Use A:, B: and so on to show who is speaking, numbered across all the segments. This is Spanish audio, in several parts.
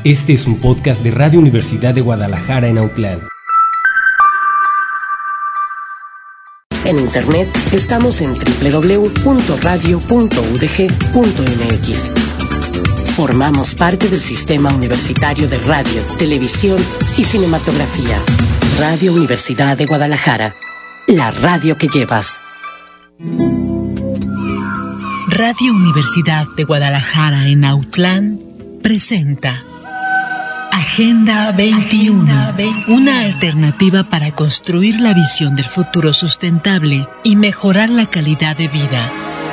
A: Este es un podcast de Radio Universidad de Guadalajara en Autlán.
B: En internet estamos en www.radio.udg.mx. Formamos parte del Sistema Universitario de Radio, Televisión y Cinematografía. Radio Universidad de Guadalajara. La radio que llevas.
C: Radio Universidad de Guadalajara en Autlán presenta Agenda 21, una alternativa para construir la visión del futuro sustentable y mejorar la calidad de vida.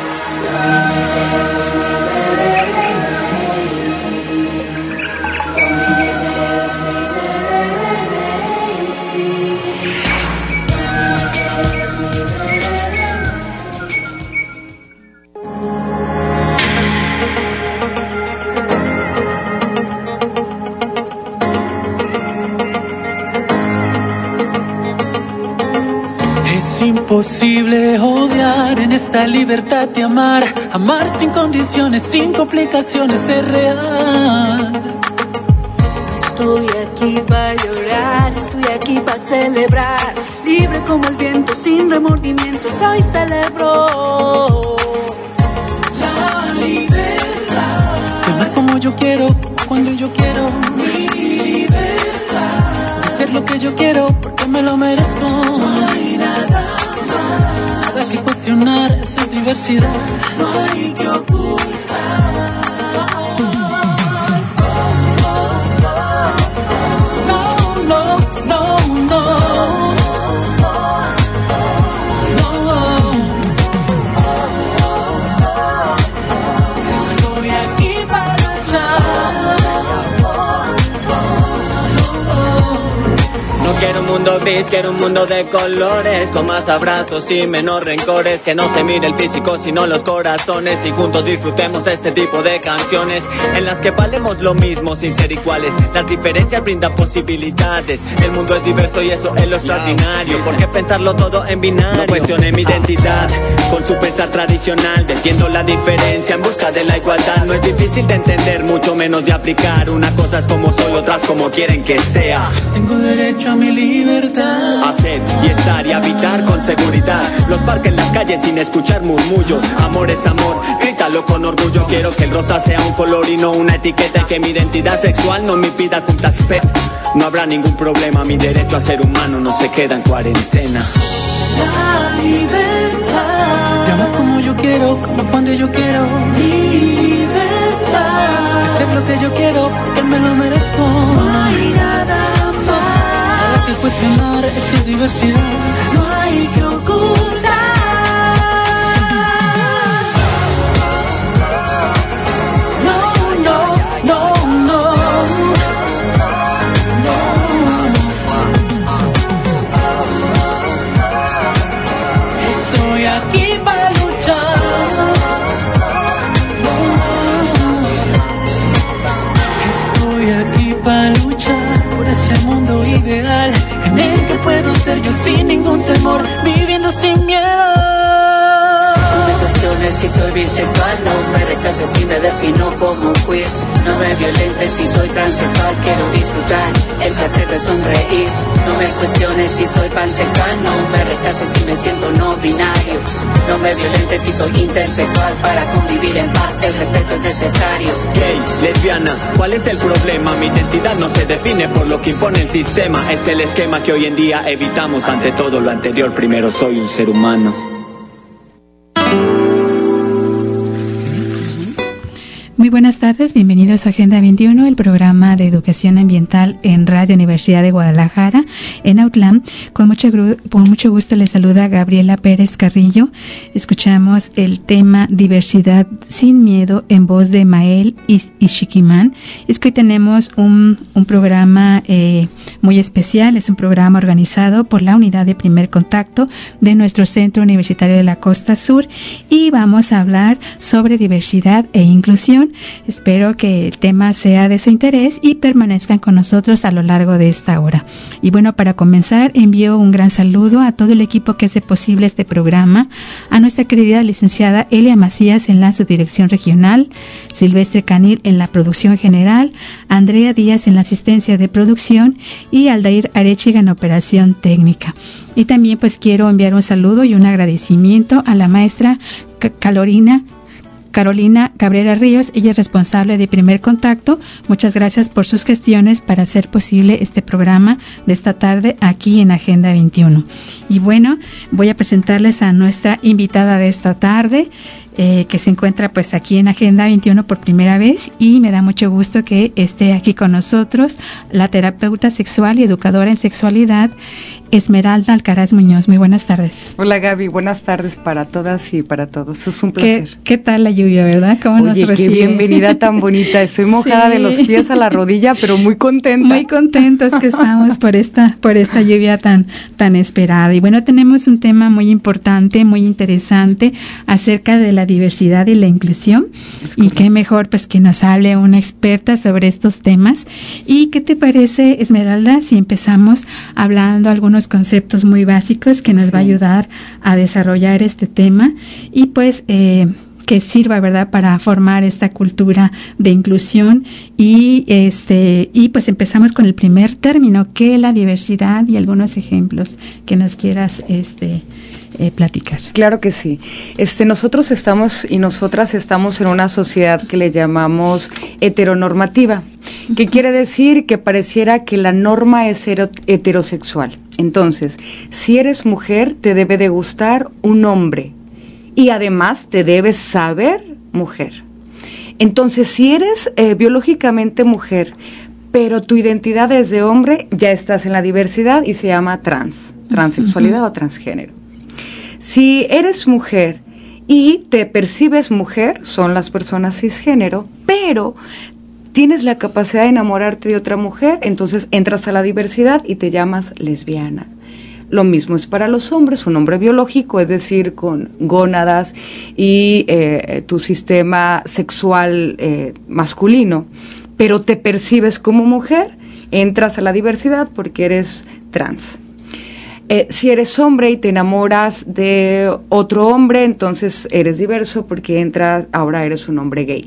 D: Imposible odiar en esta libertad de amar. Amar sin condiciones, sin complicaciones, es real.
E: No estoy aquí para llorar, estoy aquí para celebrar. Libre como el viento, sin remordimientos, hoy celebro
D: la libertad de amar como yo quiero, cuando yo quiero. Mi libertad de hacer lo que yo quiero, porque me lo merezco. No hay nada que cuestionar esa diversidad, no hay que ocultar. Estoy aquí para luchar.
F: No quiero un mundo gris, quiero un mundo de colores, con más abrazos y menos rencores, que no se mire el físico sino los corazones, y juntos disfrutemos este tipo de canciones en las que valemos lo mismo sin ser iguales. Las diferencias brindan posibilidades, el mundo es diverso y eso es lo extraordinario. ¿Por qué pensarlo todo en binario? No cuestioné mi identidad con su pensar tradicional, defiendo la diferencia en busca de la igualdad. No es difícil de entender, mucho menos de aplicar. Una cosa es como soy, otras como quieren que sea.
D: Tengo derecho a mi libertad,
F: hacer y estar y habitar con seguridad. Los parques, las calles sin escuchar murmullos. Amor es amor, grítalo con orgullo. Quiero que el rosa sea un color y no una etiqueta, y que mi identidad sexual no me impida juntas pez. No habrá ningún problema, mi derecho a ser humano no se queda en cuarentena.
D: La libertad de amar como yo quiero, como cuando yo quiero. Mi libertad de hacer lo que yo quiero, porque me lo merezco. No hay nada que cuestionar esa diversidad, no hay que ocultar. No, no, no, no, no. Estoy aquí para luchar. Estoy aquí para luchar por ese mundo ideal en el que puedo ser yo sin ningún temor, viviendo sin miedo.
E: No me cuestiones si soy bisexual, no me rechaces si me defino como queer. No me violentes si soy transexual, quiero disfrutar el placer de sonreír. No me cuestiones si soy pansexual, no me rechaces si me siento no binario. No me violentes si soy intersexual, para convivir en paz el respeto es necesario.
F: Gay, lesbiana, ¿cuál es el problema? Mi identidad no se define por lo que impone el sistema. Es el esquema que hoy en día evitamos. Ante todo lo anterior, primero soy un ser humano.
G: Muy buenas tardes, bienvenidos a Agenda 21, el programa de educación ambiental en Radio Universidad de Guadalajara, en Autlán. Con mucho gusto les saluda Gabriela Pérez Carrillo. Escuchamos el tema Diversidad sin Miedo en voz de Mael Ishikiman. Es que hoy tenemos un programa muy especial, es un programa organizado por la Unidad de Primer Contacto de nuestro Centro Universitario de la Costa Sur, y vamos a hablar sobre diversidad e inclusión Espero que el tema sea de su interés y permanezcan con nosotros a lo largo de esta hora. Y bueno, para comenzar, envío un gran saludo a todo el equipo que hace posible este programa, a nuestra querida licenciada Elia Macías en la subdirección regional, Silvestre Canil en la producción general, Andrea Díaz en la asistencia de producción y Aldair Arechiga en operación técnica. Y también pues quiero enviar un saludo y un agradecimiento a la maestra Carolina Cabrera Ríos, ella es responsable de Primer Contacto. Muchas gracias por sus gestiones para hacer posible este programa de esta tarde aquí en Agenda 21. Y bueno, voy a presentarles a nuestra invitada de esta tarde, que se encuentra pues aquí en Agenda 21 por primera vez, y me da mucho gusto que esté aquí con nosotros la terapeuta sexual y educadora en sexualidad, Esmeralda Alcaraz Muñoz. Muy buenas tardes.
H: Hola Gaby, buenas tardes para todas y para todos. Es un placer.
G: ¿Qué tal la lluvia, verdad? ¿Cómo nos recibe?
H: Qué bienvenida tan bonita. Estoy mojada de los pies a la rodilla, pero muy contenta.
G: Muy contentos que estamos por esta lluvia tan esperada. Y bueno, tenemos un tema muy importante, muy interesante acerca de la diversidad y la inclusión. Y qué mejor pues que nos hable una experta sobre estos temas. ¿Y qué te parece, Esmeralda, si empezamos hablando algunos conceptos muy básicos que nos va a ayudar a desarrollar este tema y pues que sirva, ¿verdad?, para formar esta cultura de inclusión y pues empezamos con el primer término, que es la diversidad, y algunos ejemplos que nos quieras platicar.
H: Claro que sí. Nosotros estamos y nosotras estamos en una sociedad que le llamamos heteronormativa, que quiere decir que pareciera que la norma es heterosexual. Entonces, si eres mujer, te debe de gustar un hombre y además te debes saber mujer. Entonces, si eres biológicamente mujer, pero tu identidad es de hombre, ya estás en la diversidad y se llama transexualidad o transgénero. Si eres mujer y te percibes mujer, son las personas cisgénero, pero tienes la capacidad de enamorarte de otra mujer, entonces entras a la diversidad y te llamas lesbiana. Lo mismo es para los hombres, un hombre biológico, es decir, con gónadas y tu sistema sexual masculino, pero te percibes como mujer, entras a la diversidad porque eres trans. Si eres hombre y te enamoras de otro hombre, entonces eres diverso porque ahora eres un hombre gay.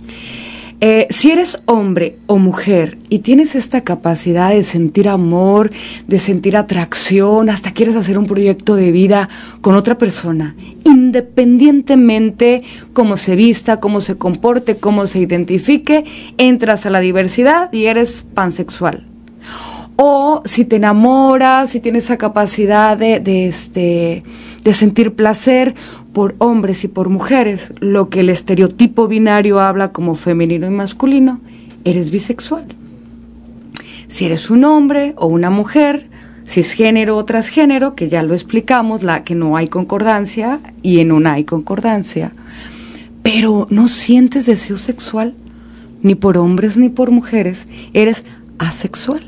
H: Si eres hombre o mujer y tienes esta capacidad de sentir amor, de sentir atracción, hasta quieres hacer un proyecto de vida con otra persona, independientemente cómo se vista, cómo se comporte, cómo se identifique, entras a la diversidad y eres pansexual. O si te enamoras, si tienes esa capacidad de sentir placer por hombres y por mujeres, lo que el estereotipo binario habla como femenino y masculino, eres bisexual. Si eres un hombre o una mujer, cisgénero o transgénero, que ya lo explicamos, que no hay concordancia y en una hay concordancia, pero no sientes deseo sexual, ni por hombres ni por mujeres, eres asexual.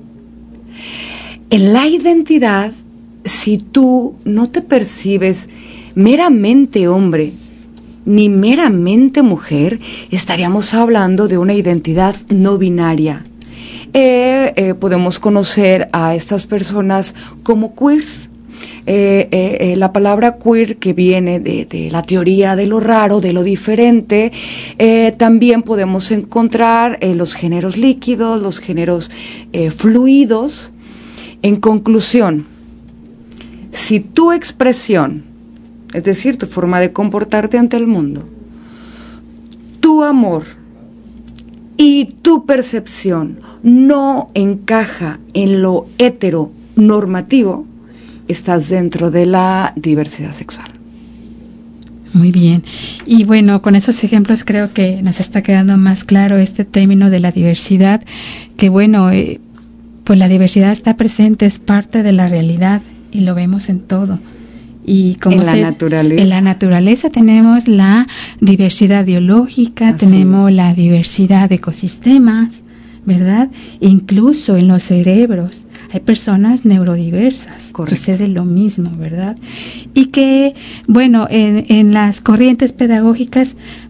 H: En la identidad, si tú no te percibes meramente hombre ni meramente mujer, estaríamos hablando de una identidad no binaria. Podemos conocer a estas personas como queers. La palabra queer, que viene de la teoría de lo raro, de lo diferente, también podemos encontrar los géneros líquidos, los géneros fluidos. En conclusión, si tu expresión, es decir, tu forma de comportarte ante el mundo, tu amor y tu percepción no encaja en lo heteronormativo, estás dentro de la diversidad sexual.
G: Muy bien. Y bueno, con esos ejemplos creo que nos está quedando más claro este término de la diversidad, que bueno, pues la diversidad está presente, es parte de la realidad y lo vemos en todo. Y como
H: en la
G: naturaleza tenemos la diversidad biológica, así tenemos la diversidad de ecosistemas, ¿verdad? Incluso en los cerebros hay personas neurodiversas. Correcto. Sucede lo mismo, ¿verdad? Y que, bueno, en las corrientes pedagógicas,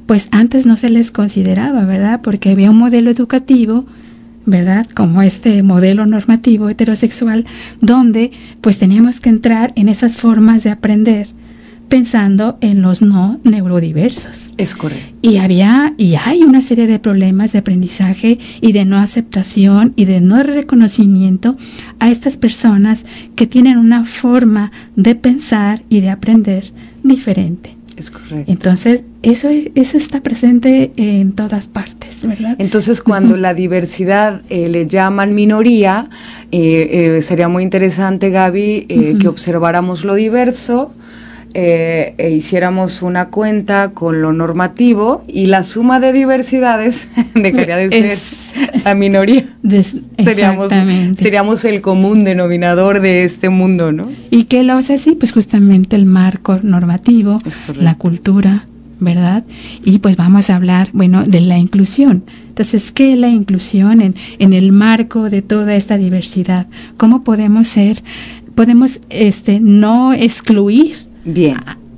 G: pues antes no se les consideraba, ¿verdad? Porque había un modelo educativo, ¿verdad? Como este modelo normativo heterosexual, donde pues teníamos que entrar en esas formas de aprender pensando en los no neurodiversos.
H: Es correcto.
G: Y hay una serie de problemas de aprendizaje y de no aceptación y de no reconocimiento a estas personas que tienen una forma de pensar y de aprender diferente.
H: Es correcto.
G: Entonces, eso está presente en todas partes, ¿verdad?
H: Entonces, cuando la diversidad le llaman minoría, sería muy interesante, Gaby, que observáramos lo diverso, hiciéramos una cuenta con lo normativo y la suma de diversidades dejaría de ser la minoría. Seríamos el común denominador de este mundo, ¿no?
G: ¿Y qué lo hace así? Pues justamente el marco normativo, la cultura, ¿verdad? Y pues vamos a hablar, bueno, de la inclusión. Entonces, ¿qué es la inclusión en el marco de toda esta diversidad? ¿Cómo podemos no excluir?
H: Bien.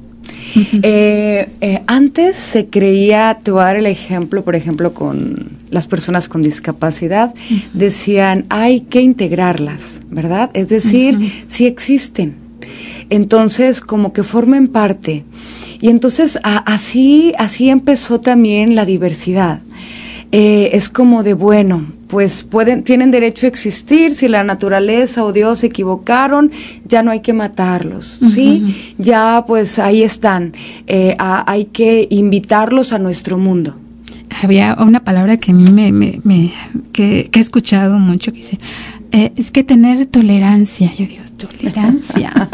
H: Antes se creía, te voy a dar el ejemplo, por ejemplo, con las personas con discapacidad, decían, hay que integrarlas, ¿verdad? Es decir, sí existen. Entonces, como que formen parte. Y entonces, así empezó también la diversidad. Es como de, bueno, pues tienen derecho a existir, si la naturaleza o Dios se equivocaron, ya no hay que matarlos, ¿sí? Ya pues ahí están, hay que invitarlos a nuestro mundo.
G: Había una palabra que a mí que he escuchado mucho, que dice, es que tener tolerancia. Yo digo, tolerancia.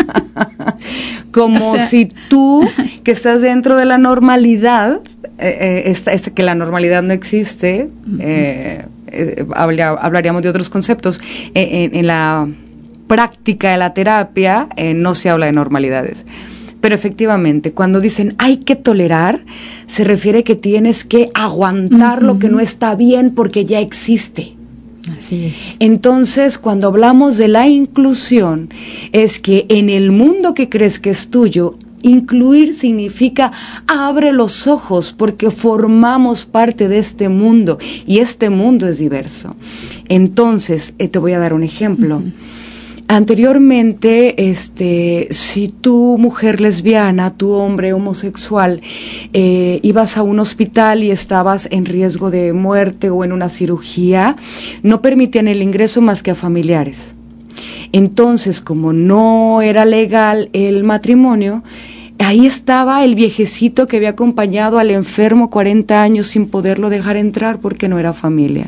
H: Como si tú, que estás dentro de la normalidad, que la normalidad no existe, hablaríamos de otros conceptos. En la práctica de la terapia no se habla de normalidades. Pero efectivamente, cuando dicen hay que tolerar, se refiere que tienes que aguantar lo que no está bien porque ya existe.
G: Así es.
H: Entonces, cuando hablamos de la inclusión, es que en el mundo que crees que es tuyo, incluir significa abre los ojos porque formamos parte de este mundo y este mundo es diverso. Entonces, te voy a dar un ejemplo. Anteriormente, si tú, mujer lesbiana, tú, hombre homosexual, ibas a un hospital y estabas en riesgo de muerte o en una cirugía, no permitían el ingreso más que a familiares. Entonces, como no era legal el matrimonio, ahí estaba el viejecito que había acompañado al enfermo 40 años sin poderlo dejar entrar porque no era familia.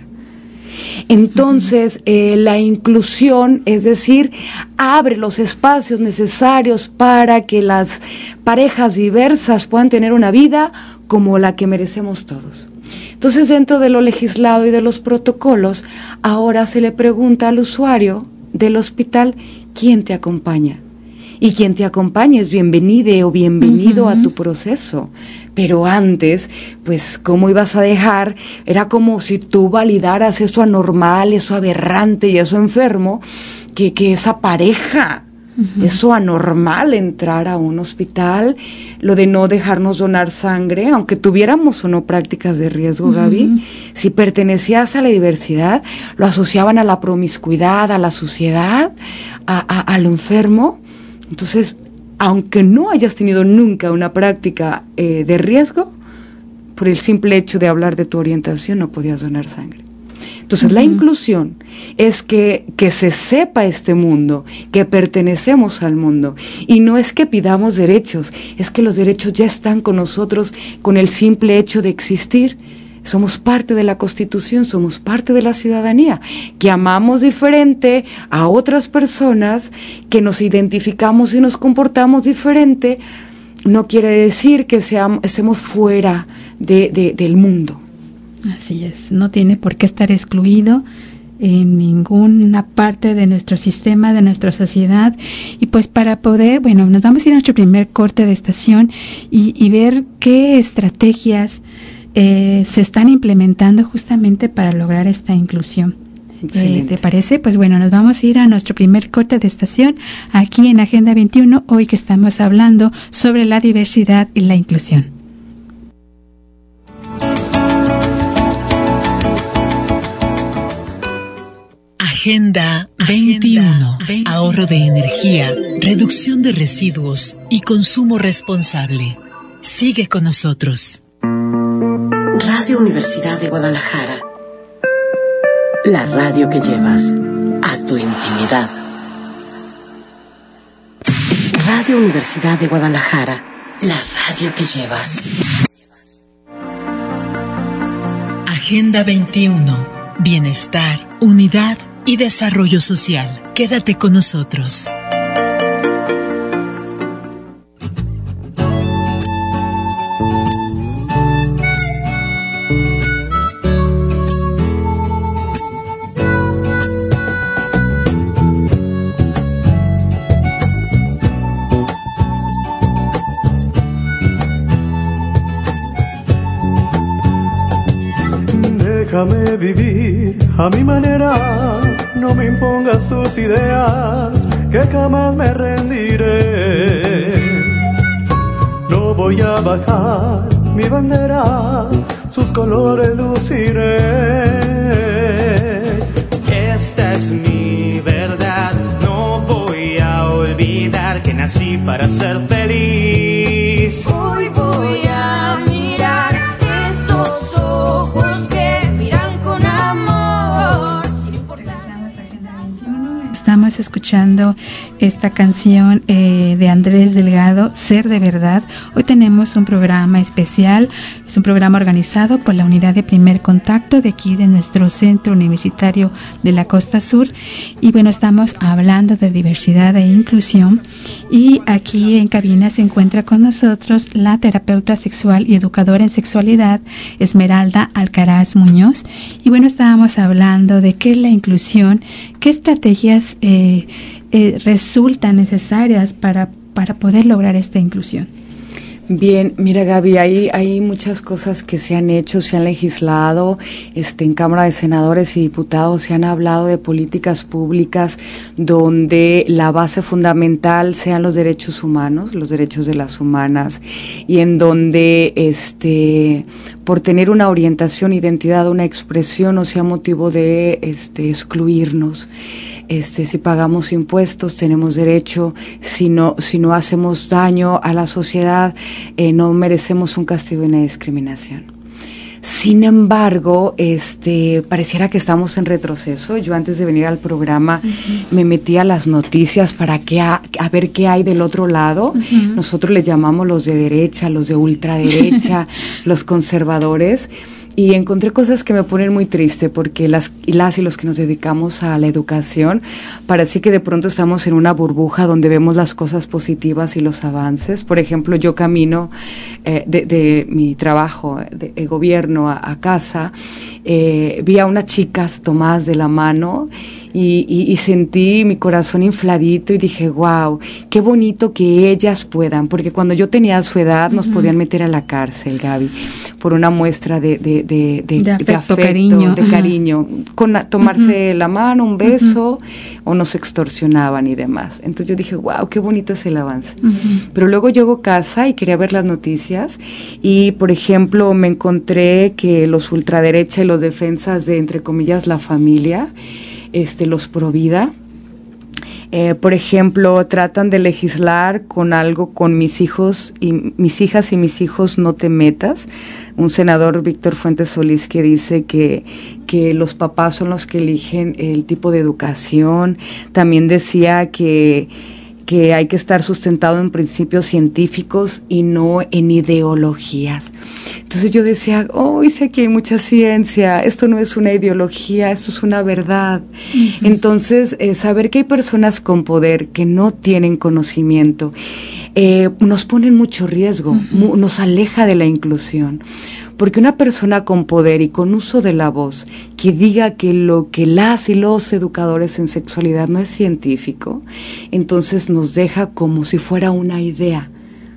H: Entonces, la inclusión, es decir, abre los espacios necesarios para que las parejas diversas puedan tener una vida como la que merecemos todos. Entonces, dentro de lo legislado y de los protocolos, ahora se le pregunta al usuario del hospital, ¿quién te acompaña? Y quien te acompañe es bienvenide o bienvenido a tu proceso. Pero antes, pues, ¿cómo ibas a dejar? Era como si tú validaras eso anormal, eso aberrante y eso enfermo, que esa pareja, eso anormal, entrar a un hospital, lo de no dejarnos donar sangre, aunque tuviéramos o no prácticas de riesgo, Gaby, si pertenecías a la diversidad, lo asociaban a la promiscuidad, a la suciedad, a lo enfermo. Entonces, aunque no hayas tenido nunca una práctica de riesgo, por el simple hecho de hablar de tu orientación no podías donar sangre. Entonces, la inclusión es que se sepa este mundo, que pertenecemos al mundo. Y no es que pidamos derechos, es que los derechos ya están con nosotros con el simple hecho de existir. Somos parte de la Constitución, somos parte de la ciudadanía, que amamos diferente a otras personas, que nos identificamos y nos comportamos diferente, no quiere decir que estemos fuera del mundo.
G: Así es, no tiene por qué estar excluido en ninguna parte de nuestro sistema, de nuestra sociedad. Y pues para poder, bueno, nos vamos a ir a nuestro primer corte de estación y ver qué estrategias se están implementando justamente para lograr esta inclusión. ¿Te parece? Pues bueno, nos vamos a ir a nuestro primer corte de estación aquí en Agenda 21, hoy que estamos hablando sobre la diversidad y la inclusión.
C: Agenda 21. Ahorro de energía, reducción de residuos y consumo responsable. Sigue con nosotros.
B: Radio Universidad de Guadalajara. La radio que llevas a tu intimidad. Radio Universidad de Guadalajara. La radio que llevas.
C: Agenda 21. Bienestar, unidad y desarrollo social. Quédate con nosotros.
I: Déjame vivir a mi manera, no me impongas tus ideas, que jamás me rendiré. No voy a bajar mi bandera, sus colores luciré.
J: Esta es mi verdad, no voy a olvidar que nací para ser feliz.
K: Hoy voy a mirar esos ojos que miran con amor. Sin importar.
G: Estamos escuchando esta canción de Andrés Delgado, Ser de Verdad. Hoy tenemos un programa especial, es un programa organizado por la Unidad de Primer Contacto de aquí de nuestro Centro Universitario de la Costa Sur. Y bueno, estamos hablando de diversidad e inclusión. Y aquí en cabina se encuentra con nosotros la terapeuta sexual y educadora en sexualidad, Esmeralda Alcaraz Muñoz. Y bueno, estábamos hablando de qué es la inclusión, qué estrategias resultan necesarias para poder lograr esta inclusión.
H: Bien, mira Gaby, hay muchas cosas que se han hecho, se han legislado, en Cámara de Senadores y Diputados se han hablado de políticas públicas donde la base fundamental sean los derechos humanos, los derechos de las humanas, y en donde por tener una orientación, identidad, una expresión no sea motivo de excluirnos. Si pagamos impuestos tenemos derecho, si no hacemos daño a la sociedad, no merecemos un castigo y una discriminación. Sin embargo, pareciera que estamos en retroceso. Yo antes de venir al programa me metí a las noticias para a ver qué hay del otro lado. Nosotros les llamamos los de derecha, los de ultraderecha, los conservadores. Y encontré cosas que me ponen muy triste porque las y los que nos dedicamos a la educación, parece que de pronto estamos en una burbuja donde vemos las cosas positivas y los avances. Por ejemplo, yo camino de mi trabajo de gobierno a casa, vi a unas chicas tomadas de la mano y sentí mi corazón infladito y dije, wow, qué bonito que ellas puedan, porque cuando yo tenía su edad nos podían meter a la cárcel, Gaby, por una muestra de afecto,
G: cariño.
H: De cariño, con tomarse la mano, un beso, o nos extorsionaban y demás. Entonces yo dije, wow, qué bonito es el avance. Pero luego llego a casa y quería ver las noticias y, por ejemplo, me encontré que los ultraderecha y los defensas de, entre comillas, la familia, los pro vida, por ejemplo, tratan de legislar con algo con mis hijas y mis hijos no te metas. Un senador, Víctor Fuentes Solís, que dice que los papás son los que eligen el tipo de educación. También decía que hay que estar sustentado en principios científicos y no en ideologías. Entonces yo decía, sé que hay mucha ciencia, esto no es una ideología, esto es una verdad. Entonces, saber que hay personas con poder que no tienen conocimiento, nos pone en mucho riesgo, nos aleja de la inclusión. Porque una persona con poder y con uso de la voz que diga que lo que las y los educadores en sexualidad no es científico, entonces nos deja como si fuera una idea.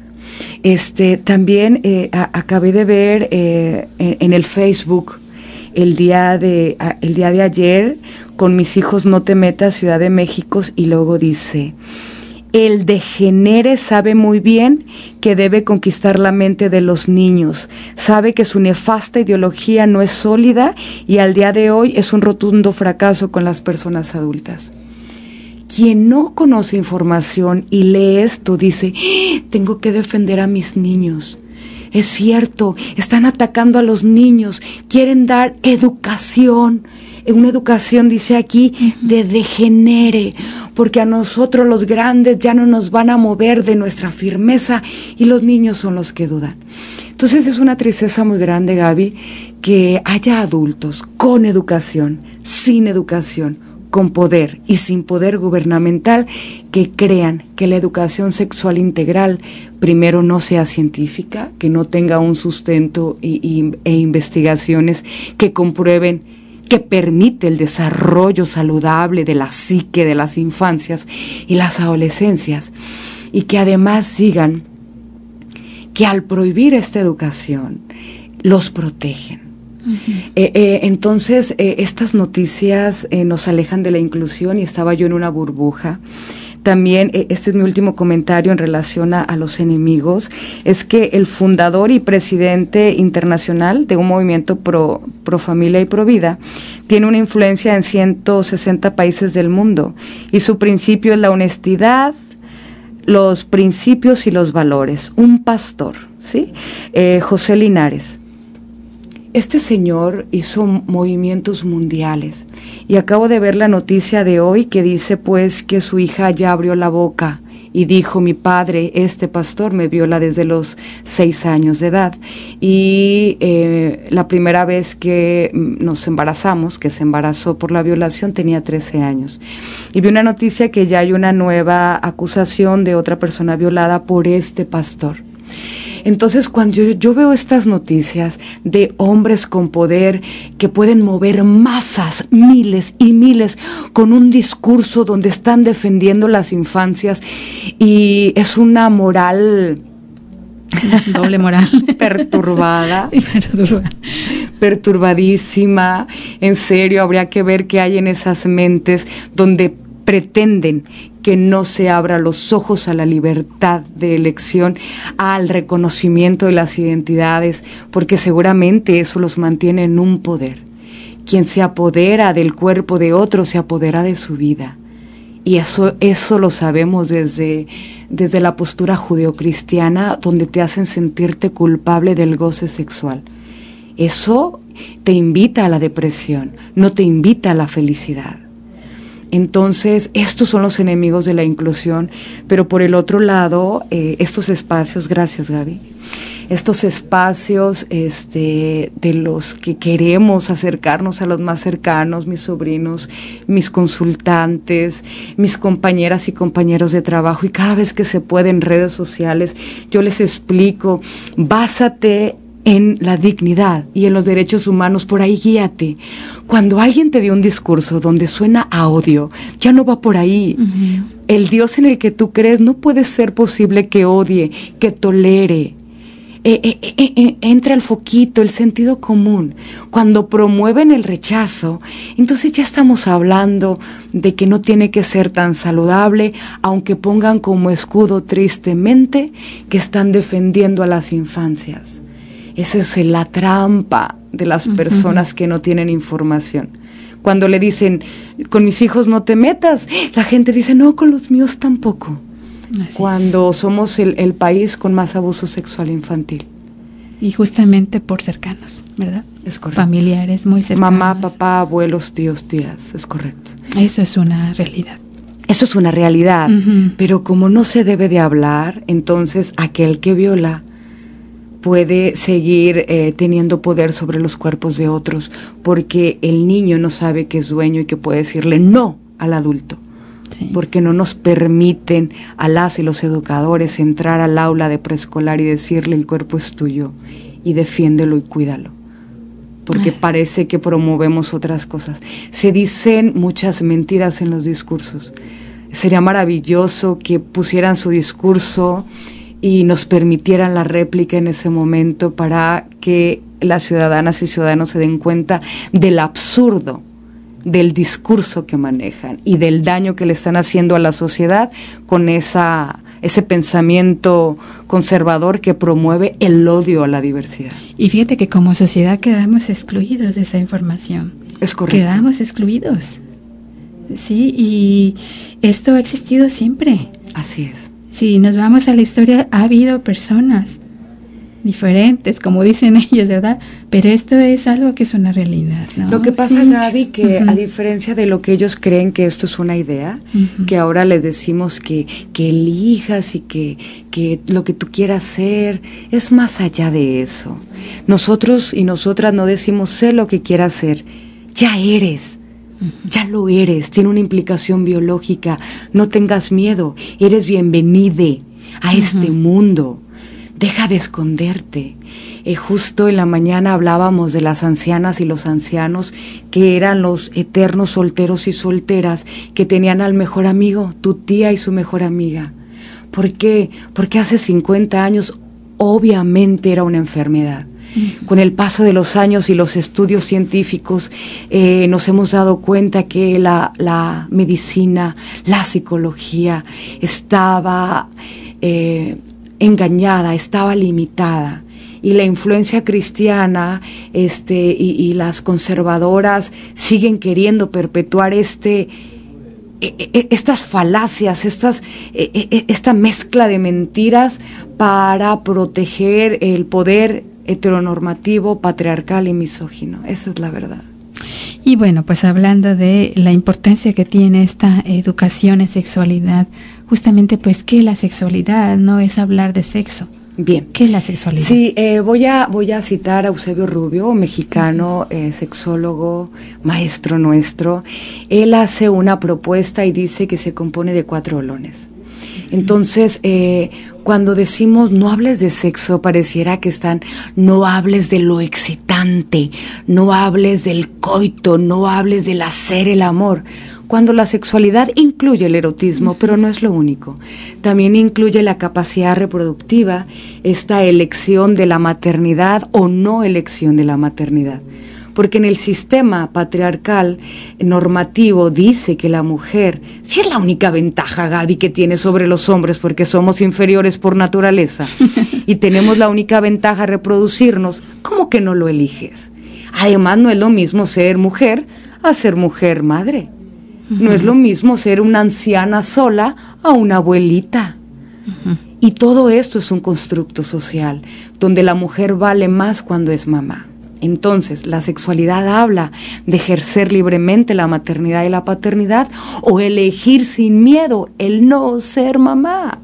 H: También acabé de ver en el Facebook el día de ayer con mis hijos no te metas, Ciudad de México, y luego dice: El degenere sabe muy bien que debe conquistar la mente de los niños, sabe que su nefasta ideología no es sólida y al día de hoy es un rotundo fracaso con las personas adultas. Quien no conoce información y lee esto dice, tengo que defender a mis niños. Es cierto, están atacando a los niños, quieren dar educación, una educación, dice aquí, de degenere, porque a nosotros los grandes ya no nos van a mover de nuestra firmeza y los niños son los que dudan. Entonces es una tristeza muy grande, Gaby, que haya adultos con educación, sin educación, con poder y sin poder gubernamental que crean que la educación sexual integral primero no sea científica, que no tenga un sustento e investigaciones que comprueben que permite el desarrollo saludable de la psique de las infancias y las adolescencias, y que además digan que al prohibir esta educación los protegen. Entonces, estas noticias nos alejan de la inclusión y estaba yo en una burbuja. También, este es mi último comentario en relación a los enemigos, es que el fundador y presidente internacional de un movimiento pro familia y pro vida tiene una influencia en 160 países del mundo y su principio es la honestidad, los principios y los valores. Un pastor, ¿sí? José Linares. Este señor hizo movimientos mundiales y acabo de ver la noticia de hoy que dice pues que su hija ya abrió la boca y dijo, mi padre, este pastor, me viola desde los 6 años de edad y la primera vez que nos embarazamos, que se embarazó por la violación, tenía 13 años. Y vi una noticia que ya hay una nueva acusación de otra persona violada por este pastor. Entonces, cuando yo veo estas noticias de hombres con poder que pueden mover masas, miles y miles, con un discurso donde están defendiendo las infancias, y es una moral...
G: doble moral.
H: Perturbadísima. En serio, habría que ver qué hay en esas mentes donde pretenden que no se abra los ojos a la libertad de elección, al reconocimiento de las identidades, porque seguramente eso los mantiene en un poder. Quien se apodera del cuerpo de otro se apodera de su vida. Y eso lo sabemos desde la postura judeocristiana, donde te hacen sentirte culpable del goce sexual. Eso te invita a la depresión, no te invita a la felicidad. Entonces, estos son los enemigos de la inclusión, pero por el otro lado, estos espacios, gracias Gaby, estos espacios de los que queremos acercarnos a los más cercanos, mis sobrinos, mis consultantes, mis compañeras y compañeros de trabajo, y cada vez que se puede en redes sociales, yo les explico, básate en la dignidad y en los derechos humanos, por ahí guíate. Cuando alguien te dio un discurso donde suena a odio, ya no va por ahí. Uh-huh. El Dios en el que tú crees no puede ser posible que odie, que tolere. Entra el foquito, el sentido común. Cuando promueven el rechazo, entonces ya estamos hablando de que no tiene que ser tan saludable, aunque pongan como escudo tristemente que están defendiendo a las infancias. Esa es la trampa de las personas que no tienen información. Cuando le dicen, con mis hijos no te metas, la gente dice, no, con los míos tampoco. Cuando somos el país con más abuso sexual infantil.
G: Y justamente por cercanos, ¿verdad?
H: Es correcto.
G: Familiares muy cercanos.
H: Mamá, papá, abuelos, tíos, tías, es correcto.
G: Eso es una realidad.
H: Eso es una realidad, pero como no se debe de hablar, entonces aquel que viola puede seguir teniendo poder sobre los cuerpos de otros, porque el niño no sabe que es dueño y que puede decirle no al adulto. Sí. Porque no nos permiten a las y los educadores entrar al aula de preescolar y decirle el cuerpo es tuyo y defiéndelo y cuídalo, porque parece que promovemos otras cosas. Se dicen muchas mentiras en los discursos. Sería maravilloso que pusieran su discurso y nos permitieran la réplica en ese momento para que las ciudadanas y ciudadanos se den cuenta del absurdo del discurso que manejan y del daño que le están haciendo a la sociedad con ese pensamiento conservador que promueve el odio a la diversidad.
G: Y fíjate que como sociedad quedamos excluidos de esa información.
H: Es correcto.
G: Quedamos excluidos. Sí, y esto ha existido siempre.
H: Así es.
G: Si nos vamos a la historia, ha habido personas diferentes, como dicen ellos, ¿verdad? Pero esto es algo que es una realidad, ¿no?
H: Lo que pasa,
G: sí.
H: Gaby, que a diferencia de lo que ellos creen que esto es una idea, que ahora les decimos que elijas y que lo que tú quieras ser, es más allá de eso. Nosotros y nosotras no decimos sé lo que quieras ser, ya eres. Ya lo eres, tiene una implicación biológica, no tengas miedo, eres bienvenide a este mundo, deja de esconderte. Justo en la mañana hablábamos de las ancianas y los ancianos que eran los eternos solteros y solteras que tenían al mejor amigo, tu tía y su mejor amiga. ¿Por qué? Porque hace 50 años obviamente era una enfermedad. Con el paso de los años y los estudios científicos nos hemos dado cuenta que la medicina, la psicología estaba engañada, estaba limitada. Y la influencia cristiana y las conservadoras siguen queriendo perpetuar estas falacias, esta mezcla de mentiras para proteger el poder heteronormativo, patriarcal y misógino. Esa es la verdad.
G: Y bueno, pues hablando de la importancia que tiene esta educación en sexualidad, justamente pues ¿qué es la sexualidad? No es hablar de sexo.
H: Bien.
G: ¿Qué es la sexualidad?
H: Sí, voy a citar a Eusebio Rubio, mexicano, sexólogo, maestro nuestro. Él hace una propuesta y dice que se compone de 4 olones. Entonces, cuando decimos no hables de sexo, pareciera que no hables de lo excitante, no hables del coito, no hables del hacer el amor. Cuando la sexualidad incluye el erotismo, pero no es lo único. También incluye la capacidad reproductiva, esta elección de la maternidad o no elección de la maternidad. Porque en el sistema patriarcal normativo dice que la mujer, sí es la única ventaja, Gaby, que tiene sobre los hombres, porque somos inferiores por naturaleza, y tenemos la única ventaja reproducirnos, ¿cómo que no lo eliges? Además, no es lo mismo ser mujer a ser mujer madre. No es lo mismo ser una anciana sola a una abuelita. Y todo esto es un constructo social, donde la mujer vale más cuando es mamá. Entonces, la sexualidad habla de ejercer libremente la maternidad y la paternidad o elegir sin miedo el no ser mamá,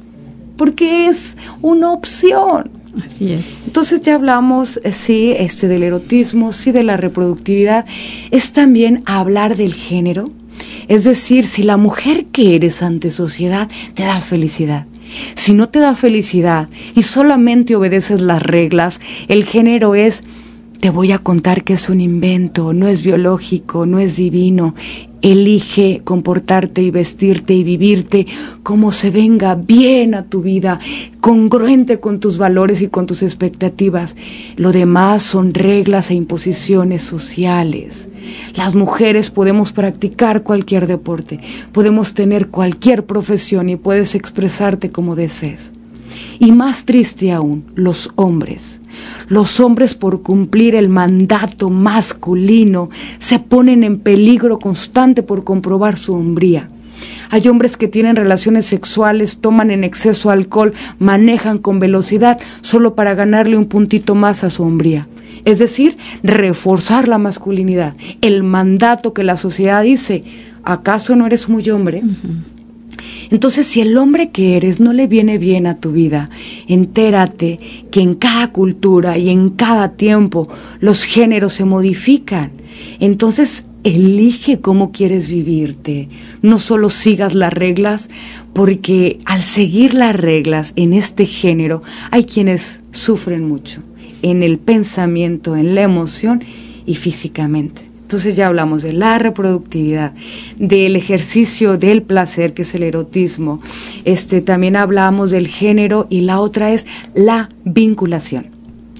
H: porque es una opción.
G: Así es.
H: Entonces ya hablamos, sí, del erotismo, sí, de la reproductividad. Es también hablar del género, es decir, si la mujer que eres ante sociedad te da felicidad. Si no te da felicidad y solamente obedeces las reglas, el género es... Te voy a contar que es un invento, no es biológico, no es divino. Elige comportarte y vestirte y vivirte como se venga bien a tu vida, congruente con tus valores y con tus expectativas. Lo demás son reglas e imposiciones sociales. Las mujeres podemos practicar cualquier deporte, podemos tener cualquier profesión y puedes expresarte como desees. Y más triste aún, los hombres. Los hombres, por cumplir el mandato masculino, se ponen en peligro constante por comprobar su hombría. Hay hombres que tienen relaciones sexuales, toman en exceso alcohol, manejan con velocidad solo para ganarle un puntito más a su hombría. Es decir, reforzar la masculinidad, el mandato que la sociedad dice, ¿acaso no eres muy hombre? Entonces, si el hombre que eres no le viene bien a tu vida, entérate que en cada cultura y en cada tiempo los géneros se modifican. Entonces, elige cómo quieres vivirte. No solo sigas las reglas, porque al seguir las reglas en este género hay quienes sufren mucho, en el pensamiento, en la emoción y físicamente. Entonces ya hablamos de la reproductividad, del ejercicio del placer, que es el erotismo. También hablamos del género y la otra es la vinculación.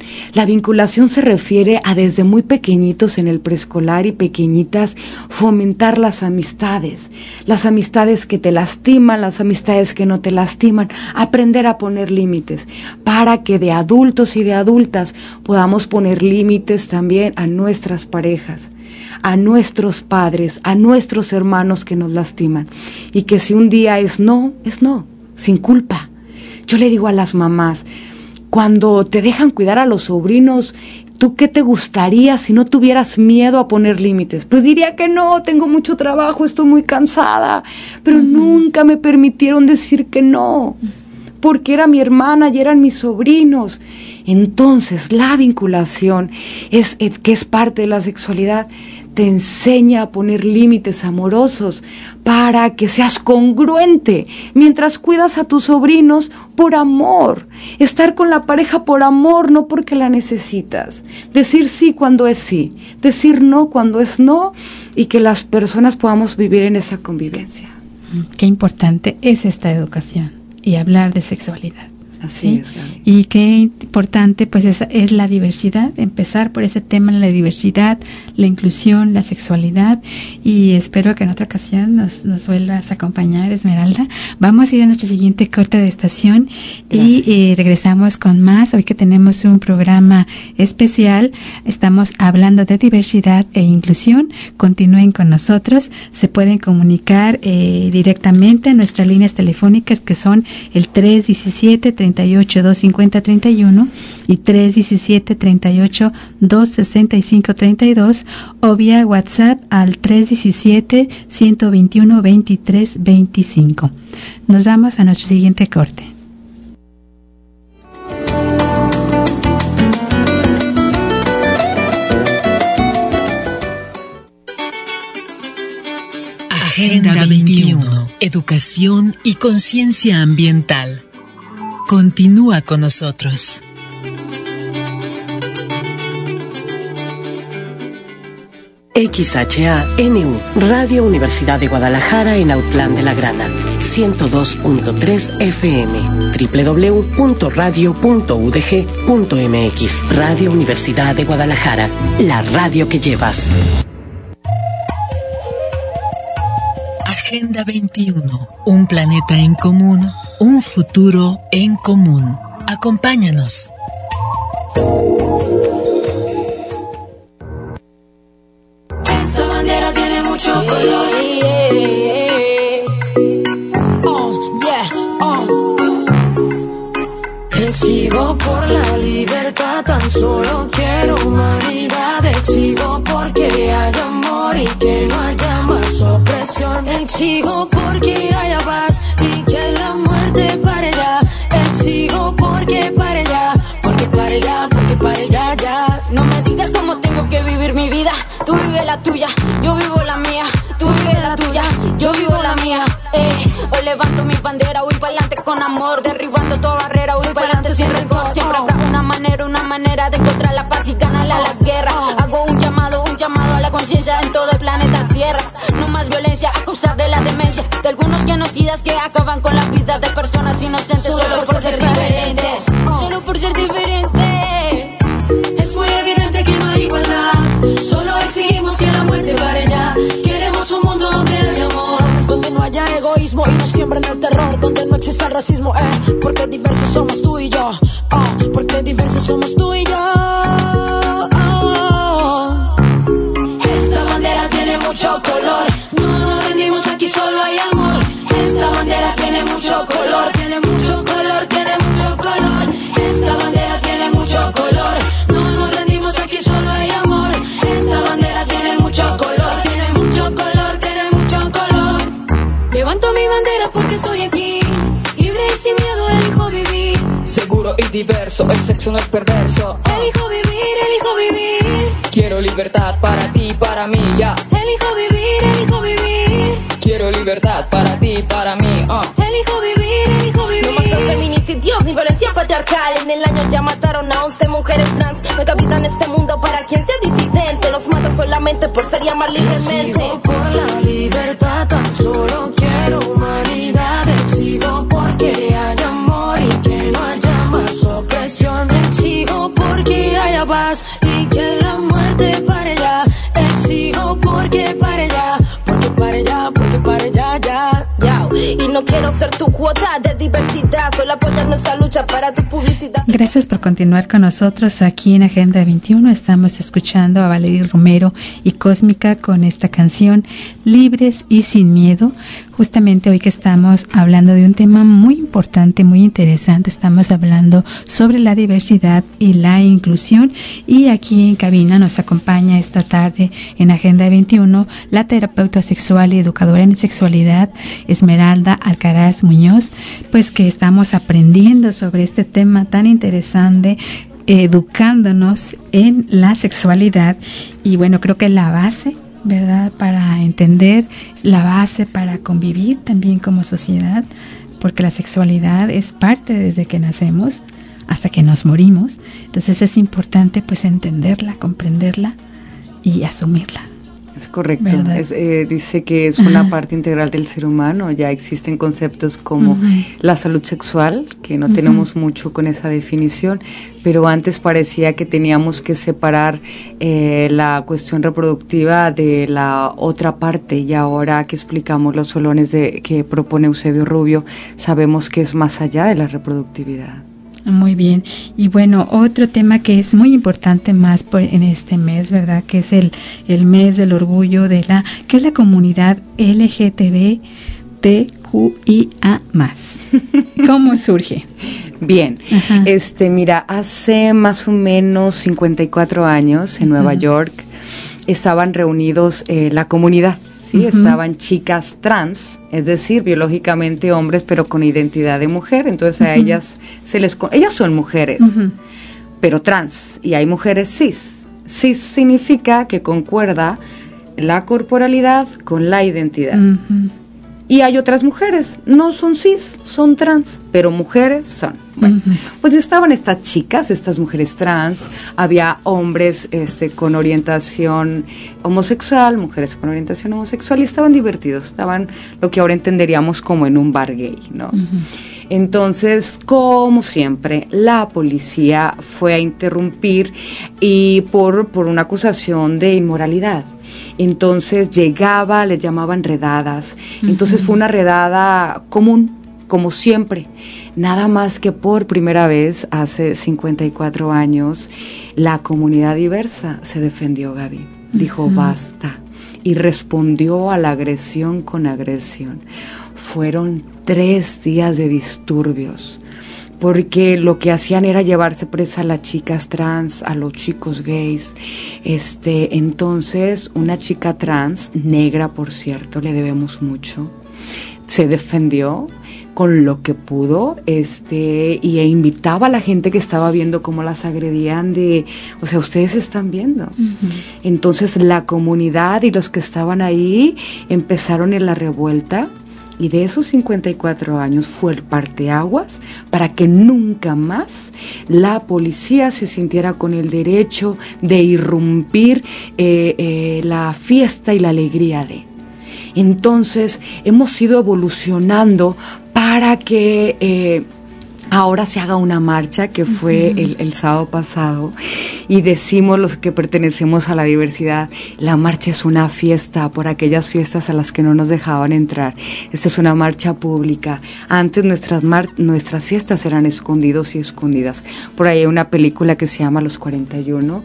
H: La vinculación se refiere a desde muy pequeñitos en el preescolar y pequeñitas fomentar las amistades que te lastiman, las amistades que no te lastiman, aprender a poner límites para que de adultos y de adultas podamos poner límites también a nuestras parejas, a nuestros padres, a nuestros hermanos que nos lastiman, y que si un día es no, sin culpa. Yo le digo a las mamás, cuando te dejan cuidar a los sobrinos, ¿tú qué te gustaría si no tuvieras miedo a poner límites? Pues diría que no, tengo mucho trabajo, estoy muy cansada, pero nunca me permitieron decir que no, porque era mi hermana y eran mis sobrinos. Entonces, la vinculación, que es parte de la sexualidad, te enseña a poner límites amorosos para que seas congruente mientras cuidas a tus sobrinos por amor. Estar con la pareja por amor, no porque la necesitas. Decir sí cuando es sí, decir no cuando es no, y que las personas podamos vivir en esa convivencia.
G: Qué importante es esta educación y hablar de sexualidad.
H: Así es, Gaby.
G: Y qué importante pues es la diversidad, empezar por ese tema, la diversidad, la inclusión, la sexualidad, y espero que en otra ocasión nos vuelvas a acompañar, Esmeralda. Vamos a ir a nuestro siguiente corte de estación. Gracias. Y regresamos con más. Hoy que tenemos un programa especial, estamos hablando de diversidad e inclusión. Continúen con nosotros, se pueden comunicar directamente en nuestras líneas telefónicas, que son el 317-38-250-31 y 317-38-265-32, o vía WhatsApp al 317-121-23-25. Nos vamos a nuestro siguiente corte.
C: Agenda 21. Educación y conciencia ambiental. Continúa con nosotros.
B: XHANU, Radio Universidad de Guadalajara en Autlán de la Grana, 102.3 FM, www.radio.udg.mx. Radio Universidad de Guadalajara, la radio que llevas.
C: Agenda 21. Un planeta en común, un futuro en común. Acompáñanos.
K: Esta bandera tiene mucho color.
D: Exijo por la libertad, tan solo quiero humanidad. Exijo porque haya amor y que no haya más opresión. Exijo porque haya paz y que la muerte pare ya. Exijo porque pare ya, porque pare ya, porque pare ya, ya.
K: No me digas cómo tengo que vivir mi vida. Tú vives la tuya, yo vivo la mía. Tú vives la tuya, yo vivo la mía. Hoy levanto mi bandera, voy pa'lante con amor, derribando toda barrera, voy pa'lante sin rencor. Siempre habrá una manera de encontrar la paz y ganarle a la guerra. Hago un llamado a la conciencia en todo el planeta Tierra. No más violencia a causa de la demencia de algunos genocidas que acaban con la vida de personas inocentes solo por ser diferentes. Solo por ser diferentes.
D: Es muy evidente que no hay igualdad. Solo exigimos que la muerte pare ya. Queremos un mundo donde haya amor, donde no haya egoísmo y no siembren el terror, donde no exista el racismo, porque diversos somos tú y yo, porque diversos somos tú y yo.
K: Esta bandera tiene mucho color,
D: no nos rendimos, aquí solo hay amor.
K: Esta bandera tiene mucho color,
D: tiene mucho color, tiene mucho color.
K: Esta bandera tiene mucho color,
D: no nos rendimos, aquí solo hay amor.
K: esta bandera tiene mucho color,
D: tiene mucho color, tiene mucho color.
K: Levanto mi bandera porque soy aquí, libre y sin miedo elijo vivir.
L: Seguro y diverso, el sexo no es perverso.
K: Elijo vivir, elijo vivir.
L: Quiero libertad para ti, para mí, ya.
K: Elijo vivir, elijo vivir.
L: Quiero libertad para ti, para mí,
K: Elijo vivir, elijo vivir.
M: No más feminicidios ni violencia patriarcal. En el año ya mataron a 11 mujeres trans. No hay cabida en este mundo para quien sea disidente. Los matan solamente por ser y amar libremente.
D: Exijo por la libertad, tan solo quiero humanidad. Exijo porque haya amor y que no haya más opresión. Exijo porque
M: escucha para tu publicidad.
G: Gracias por continuar con nosotros aquí en Agenda 21. Estamos escuchando a Valerie Romero y Cósmica con esta canción Libres y Sin Miedo. Justamente hoy que estamos hablando de un tema muy importante, muy interesante, estamos hablando sobre la diversidad y la inclusión, y aquí en cabina nos acompaña esta tarde en Agenda 21 la terapeuta sexual y educadora en sexualidad Esmeralda Alcaraz Muñoz, pues que estamos aprendiendo sobre este tema tan interesante, educándonos en la sexualidad. Y bueno, creo que la base, ¿verdad?, para entender, la base para convivir también como sociedad, porque la sexualidad es parte desde que nacemos hasta que nos morimos. Entonces es importante pues entenderla, comprenderla y asumirla.
H: Es correcto. Dice que es una parte integral del ser humano. Ya existen conceptos como la salud sexual, que no tenemos mucho con esa definición, pero antes parecía que teníamos que separar la cuestión reproductiva de la otra parte, y ahora que explicamos los solones que propone Eusebio Rubio, sabemos que es más allá de la reproductividad.
G: Muy bien. Y bueno, otro tema que es muy importante más en este mes, ¿verdad?, que es el mes del orgullo que es la comunidad LGTBTQIA+. ¿Cómo surge?
H: Bien, mira, hace más o menos 54 años en Nueva York estaban reunidos la comunidad. Sí, estaban chicas trans, es decir, biológicamente hombres, pero con identidad de mujer. Entonces a ellas ellas son mujeres, pero trans, y hay mujeres cis. Cis significa que concuerda la corporalidad con la identidad. Y hay otras mujeres, no son cis, son trans, pero mujeres son. Bueno, pues estaban estas chicas, estas mujeres trans, había hombres con orientación homosexual, mujeres con orientación homosexual, y estaban divertidos, estaban lo que ahora entenderíamos como en un bar gay, ¿no? Entonces, como siempre, la policía fue a interrumpir y por una acusación de inmoralidad. Entonces llegaba, les llamaban redadas. Entonces fue una redada común, como siempre. Nada más que por primera vez, hace 54 años, la comunidad diversa se defendió, Gaby. Dijo, basta. Y respondió a la agresión con agresión. Fueron 3 días de disturbios, porque lo que hacían era llevarse presa a las chicas trans, a los chicos gays. Entonces, una chica trans, negra por cierto, le debemos mucho, se defendió con lo que pudo, e invitaba a la gente que estaba viendo cómo las agredían o sea, ustedes están viendo. Entonces, la comunidad y los que estaban ahí empezaron en la revuelta. Y de esos 54 años fue el parteaguas para que nunca más la policía se sintiera con el derecho de irrumpir la fiesta y la alegría de. Entonces hemos ido evolucionando para que ahora se haga una marcha, que fue el sábado pasado, y decimos los que pertenecemos a la diversidad, la marcha es una fiesta por aquellas fiestas a las que no nos dejaban entrar. Esta es una marcha pública. Antes nuestras fiestas eran escondidos y escondidas. Por ahí hay una película que se llama Los 41,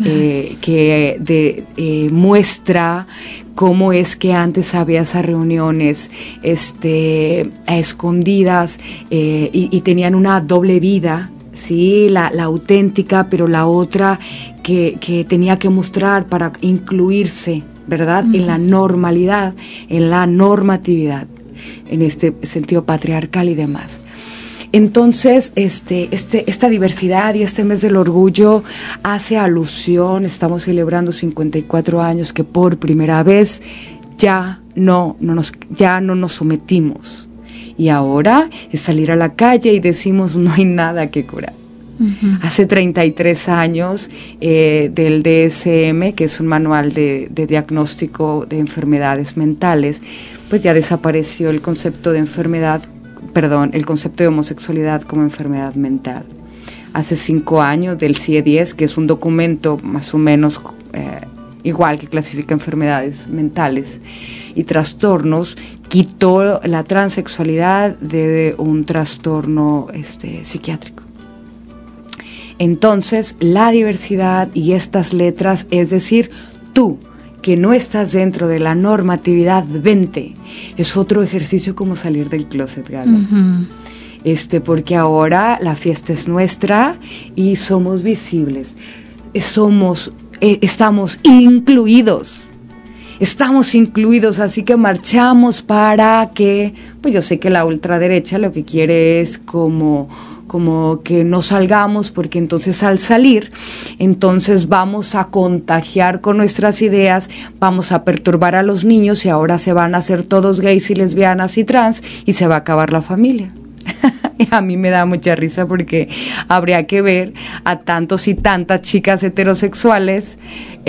H: que muestra cómo es que antes había esas reuniones a escondidas, y tenían una doble vida, ¿sí? La auténtica, pero la otra que tenía que mostrar para incluirse, ¿verdad? En la normalidad, en la normatividad, en este sentido patriarcal y demás. Entonces, esta diversidad y este mes del orgullo hace alusión, estamos celebrando 54 años que por primera vez ya no nos sometimos. Y ahora es salir a la calle y decimos no hay nada que curar. Hace 33 años del DSM, que es un manual de diagnóstico de enfermedades mentales, pues ya desapareció el concepto de el concepto de homosexualidad como enfermedad mental. Hace 5 años del CIE-10, que es un documento más o menos igual que clasifica enfermedades mentales y trastornos, quitó la transexualidad de un trastorno psiquiátrico. Entonces, la diversidad y estas letras, es decir, tú, que no estás dentro de la normatividad, vente. Es otro ejercicio como salir del closet, Gaby. Uh-huh. Porque ahora la fiesta es nuestra y somos visibles. Estamos incluidos. Estamos incluidos, así que marchamos para que, pues yo sé que la ultraderecha lo que quiere es como que no salgamos, porque entonces al salir, entonces vamos a contagiar con nuestras ideas, vamos a perturbar a los niños y ahora se van a hacer todos gays y lesbianas y trans y se va a acabar la familia. Y a mí me da mucha risa porque habría que ver a tantos y tantas chicas heterosexuales,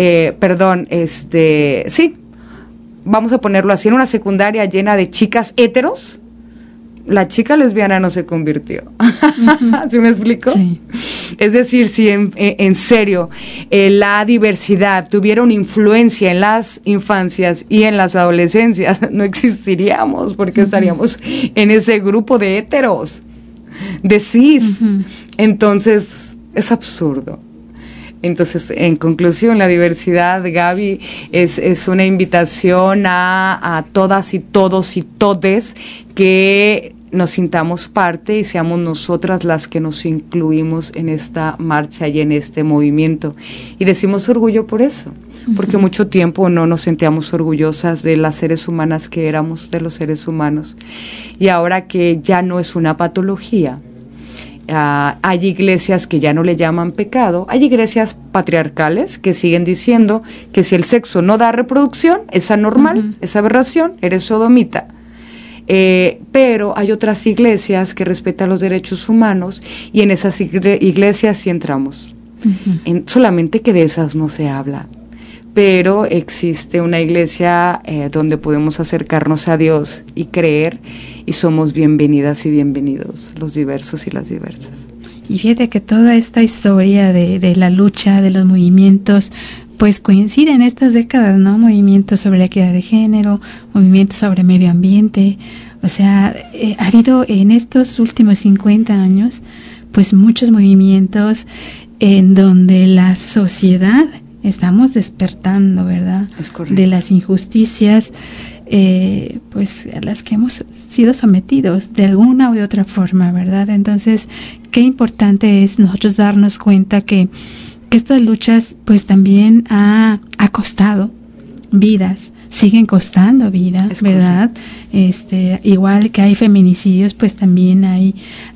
H: sí, vamos a ponerlo así, en una secundaria llena de chicas heteros. La chica lesbiana no se convirtió. Uh-huh. ¿Sí me explico? Sí. Es decir, si en serio la diversidad tuviera una influencia en las infancias y en las adolescencias, no existiríamos, porque estaríamos en ese grupo de heteros, de cis. Uh-huh. Entonces, es absurdo. Entonces, en conclusión, la diversidad, Gaby, es una invitación a todas y todos y todes que nos sintamos parte y seamos nosotras las que nos incluimos en esta marcha y en este movimiento. Y decimos orgullo por eso, porque mucho tiempo no nos sentíamos orgullosas de las seres humanas que éramos, de los seres humanos. Y ahora que ya no es una patología, hay iglesias que ya no le llaman pecado, hay iglesias patriarcales que siguen diciendo que si el sexo no da reproducción, es anormal, es aberración, eres sodomita. Pero hay otras iglesias que respetan los derechos humanos y en esas iglesias sí entramos. Uh-huh. Solamente que de esas no se habla. Pero existe una iglesia donde podemos acercarnos a Dios y creer, y somos bienvenidas y bienvenidos, los diversos y las diversas.
G: Y fíjate que toda esta historia de la lucha, de los movimientos, pues coincide en estas décadas, ¿no? Movimientos sobre la equidad de género, movimientos sobre medio ambiente. O sea, ha habido en estos últimos 50 años, pues muchos movimientos en donde la sociedad estamos despertando, ¿verdad?
H: Es correcto.
G: De las injusticias, pues a las que hemos sido sometidos de alguna u de otra forma, ¿verdad? Entonces, qué importante es nosotros darnos cuenta que estas luchas pues también ha costado vidas, siguen costando vidas, ¿verdad? Igual que hay feminicidios, pues también hay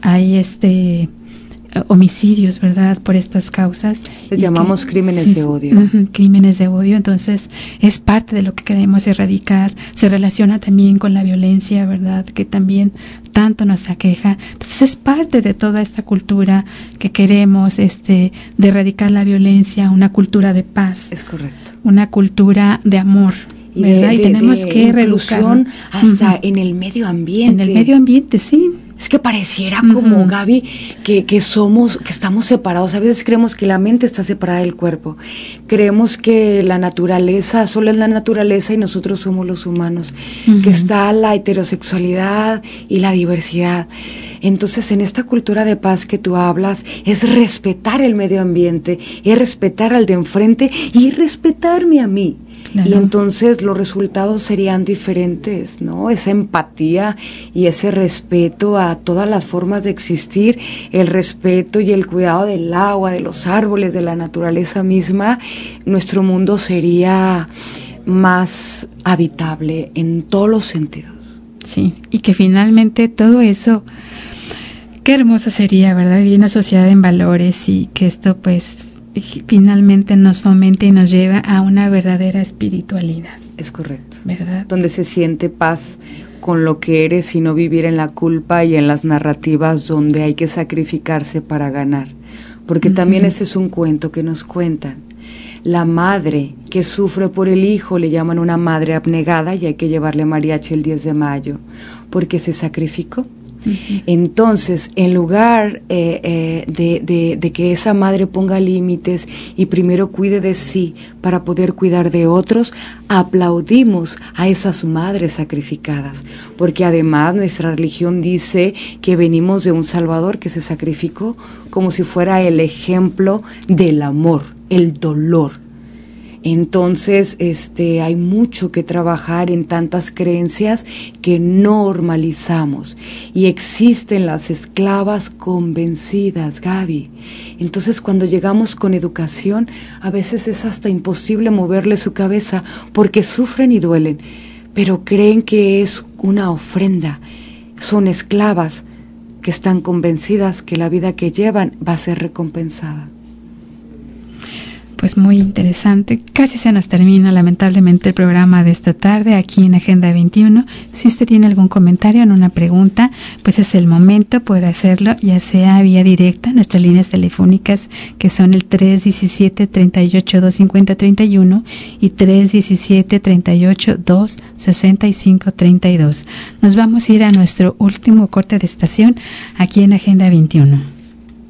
G: homicidios, ¿verdad? Por estas causas.
H: Les llamamos crímenes de odio.
G: Crímenes de odio, entonces es parte de lo que queremos erradicar. Se relaciona también con la violencia, ¿verdad? Que también tanto nos aqueja. Entonces es parte de toda esta cultura que queremos, de erradicar la violencia, una cultura de paz.
H: Es correcto.
G: Una cultura de amor, ¿verdad? Y tenemos que reeducar.
H: Hasta en el medio ambiente.
G: En el medio ambiente, sí.
H: Es que pareciera como, Gaby, que estamos separados. A veces creemos que la mente está separada del cuerpo. Creemos que la naturaleza, solo es la naturaleza y nosotros somos los humanos. Que está la heterosexualidad y la diversidad. Entonces, en esta cultura de paz que tú hablas, es respetar el medio ambiente, es respetar al de enfrente y respetarme a mí. Claro. Y entonces los resultados serían diferentes, ¿no? Esa empatía y ese respeto a todas las formas de existir, el respeto y el cuidado del agua, de los árboles, de la naturaleza misma, nuestro mundo sería más habitable en todos los sentidos.
G: Sí, y que finalmente todo eso, qué hermoso sería, ¿verdad? Vivir una sociedad en valores y que esto pues finalmente nos fomenta y nos lleva a una verdadera espiritualidad.
H: Es correcto.
G: ¿Verdad?
H: Donde se siente paz con lo que eres y no vivir en la culpa y en las narrativas donde hay que sacrificarse para ganar. Porque también ese es un cuento que nos cuentan. La madre que sufre por el hijo le llaman una madre abnegada y hay que llevarle mariachi el 10 de mayo. Porque se sacrificó. Entonces, en lugar de que esa madre ponga límites y primero cuide de sí para poder cuidar de otros, aplaudimos a esas madres sacrificadas, porque además nuestra religión dice que venimos de un Salvador que se sacrificó como si fuera el ejemplo del amor, el dolor. Entonces, hay mucho que trabajar en tantas creencias que normalizamos, y existen las esclavas convencidas, Gaby. Entonces, cuando llegamos con educación, a veces es hasta imposible moverle su cabeza porque sufren y duelen, pero creen que es una ofrenda. Son esclavas que están convencidas que la vida que llevan va a ser recompensada.
G: Pues muy interesante. Casi se nos termina lamentablemente el programa de esta tarde aquí en Agenda 21. Si usted tiene algún comentario o una pregunta, pues es el momento, puede hacerlo, ya sea vía directa, nuestras líneas telefónicas que son el 317-38-250-31 y 317-38-265-32. Nos vamos a ir a nuestro último corte de estación aquí en Agenda 21.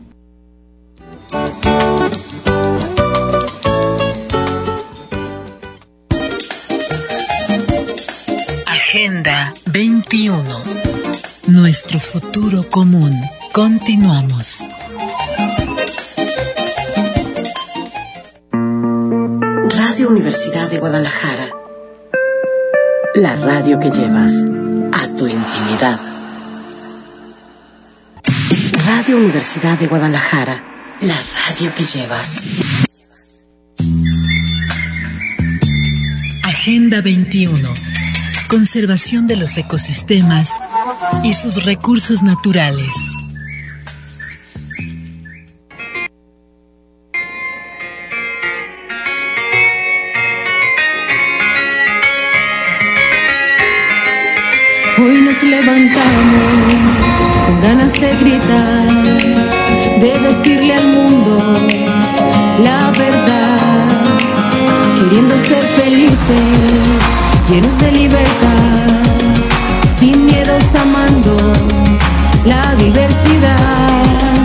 C: Agenda 21. Nuestro futuro común. Continuamos.
B: Radio Universidad de Guadalajara. La radio que llevas a tu intimidad. Radio Universidad de Guadalajara. La radio que llevas.
C: Agenda 21. Conservación de los ecosistemas y sus recursos naturales.
N: Hoy nos levantamos con ganas de gritar, de decirle al mundo la verdad, queriendo ser felices, llenos de libertad, sin miedos, amando la diversidad.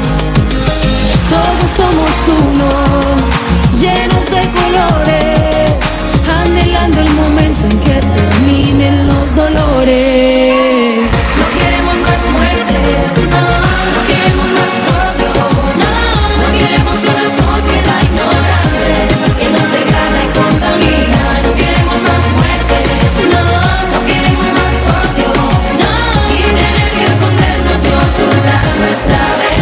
N: Todos somos uno, llenos de colores, anhelando el momento en que terminen los dolores. No queremos más muertes, no queremos más odio, no queremos una sociedad ignorante que nos degrada y contamina. No queremos más muertes, no queremos más odio, no, y tener que escondernos y ocultar nuestra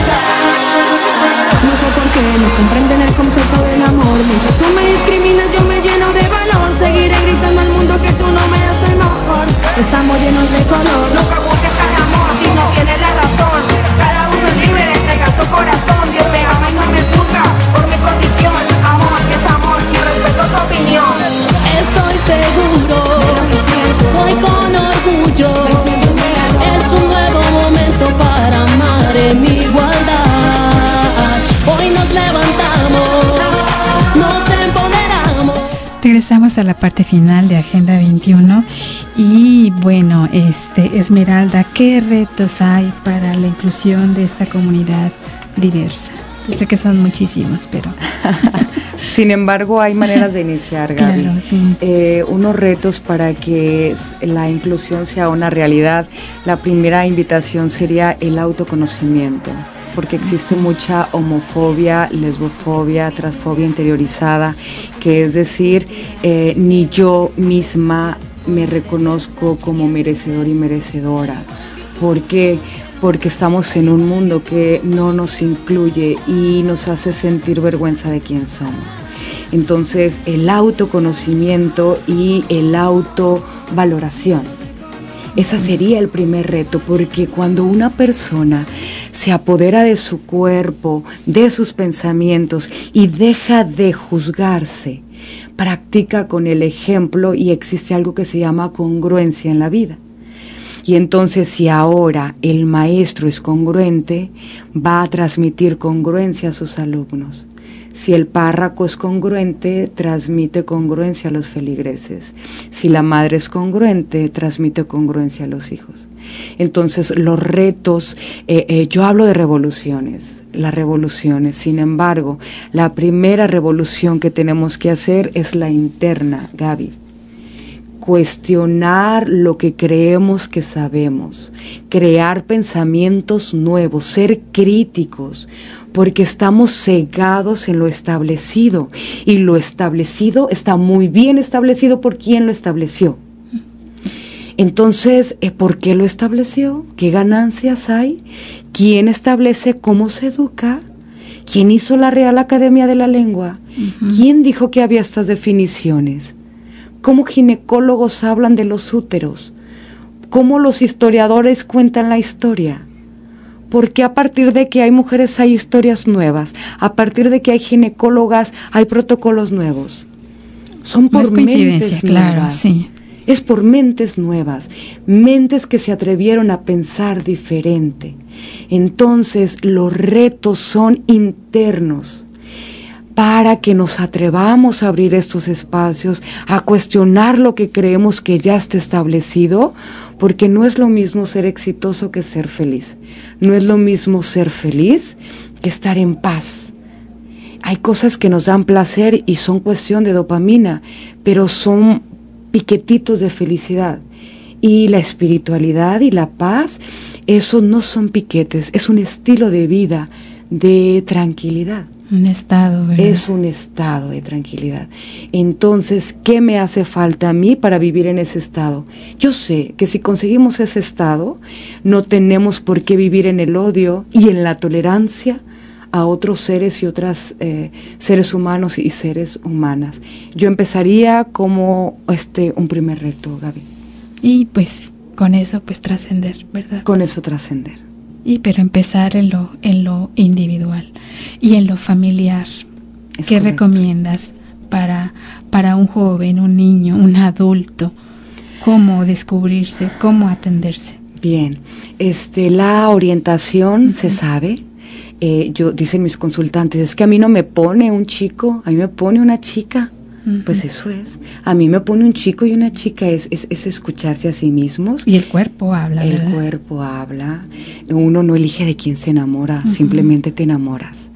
N: verdad. No sé por qué no comprenden el concepto del amor. Mientras tú me discriminas, yo me lleno de valor. Seguiré gritando al mundo que tú no me das el mejor. Estamos llenos de color. No preguntes al amor si no tienes la razón. Cada uno es libre de entregar su corazón. Dios me ama y no me juzga por mi condición. Amor es amor y respeto tu opinión. Estoy seguro de lo que siento. Hoy con orgullo es un nuevo momento para amar en igualdad. Hoy nos levantamos, nos empoderamos.
G: Regresamos a la parte final de Agenda 21 y bueno, Esmeralda, ¿qué retos hay para la inclusión de esta comunidad diversa? Yo sé que son muchísimos, pero...
H: Sin embargo, hay maneras de iniciar, Gaby.
G: Claro, sí.
H: Unos retos para que la inclusión sea una realidad. La primera invitación sería el autoconocimiento, porque existe mucha homofobia, lesbofobia, transfobia interiorizada, que es decir, ni yo misma me reconozco como merecedor y merecedora. ¿Por qué? Porque estamos en un mundo que no nos incluye y nos hace sentir vergüenza de quién somos. Entonces, el autoconocimiento y el autovaloración. Ese sería el primer reto, porque cuando una persona se apodera de su cuerpo, de sus pensamientos y deja de juzgarse, practica con el ejemplo y existe algo que se llama congruencia en la vida. Y entonces, si ahora el maestro es congruente, va a transmitir congruencia a sus alumnos. Si el párroco es congruente, transmite congruencia a los feligreses. Si la madre es congruente, transmite congruencia a los hijos. Entonces, los retos, yo hablo de revoluciones, las revoluciones. Sin embargo, la primera revolución que tenemos que hacer es la interna, Gaby. Cuestionar lo que creemos que sabemos, crear pensamientos nuevos, ser críticos, porque estamos cegados en lo establecido, y lo establecido está muy bien establecido por quien lo estableció. Entonces, ¿por qué lo estableció? ¿Qué ganancias hay? ¿Quién establece cómo se educa? ¿Quién hizo la Real Academia de la Lengua? ¿Quién dijo que había estas definiciones? ¿Cómo ginecólogos hablan de los úteros? ¿Cómo los historiadores cuentan la historia? Porque a partir de que hay mujeres hay historias nuevas, a partir de que hay ginecólogas hay protocolos nuevos. Son por mentes nuevas. Claro, sí. Es por mentes nuevas, mentes que se atrevieron a pensar diferente. Entonces los retos son internos, para que nos atrevamos a abrir estos espacios, a cuestionar lo que creemos que ya está establecido, porque no es lo mismo ser exitoso que ser feliz. No es lo mismo ser feliz que estar en paz. Hay cosas que nos dan placer y son cuestión de dopamina, pero son piquetitos de felicidad. Y la espiritualidad y la paz, eso no son piquetes, es un estilo de vida, de tranquilidad.
G: Un estado, ¿verdad?
H: Es un estado de tranquilidad. Entonces, ¿qué me hace falta a mí para vivir en ese estado? Yo sé que si conseguimos ese estado, no tenemos por qué vivir en el odio y en la tolerancia a otros seres y otras seres humanos y seres humanas. Yo empezaría como un primer reto, Gaby.
G: Y pues con eso pues trascender, ¿verdad?
H: Con eso trascender.
G: Pero empezar en lo individual y en lo familiar. ¿Qué recomiendas para un joven, un niño, un adulto? ¿Cómo descubrirse? ¿Cómo atenderse?
H: Bien, la orientación se sabe. Dicen mis consultantes, es que a mí no me pone un chico, a mí me pone una chica. Pues eso es. A mí me pone un chico y una chica, es escucharse a sí mismos.
G: Y el cuerpo habla, ¿verdad?
H: El cuerpo habla. Uno no elige de quién se enamora, simplemente te enamoras.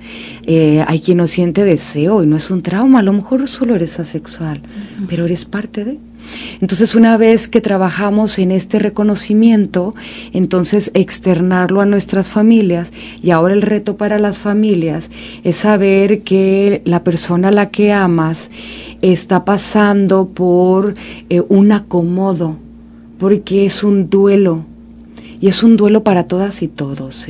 H: Hay quien no siente deseo y no es un trauma, a lo mejor solo eres asexual, pero eres parte de. Entonces, una vez que trabajamos en este reconocimiento, entonces externarlo a nuestras familias, y ahora el reto para las familias es saber que la persona a la que amas está pasando por un acomodo, porque es un duelo. Y es un duelo para todas y todos,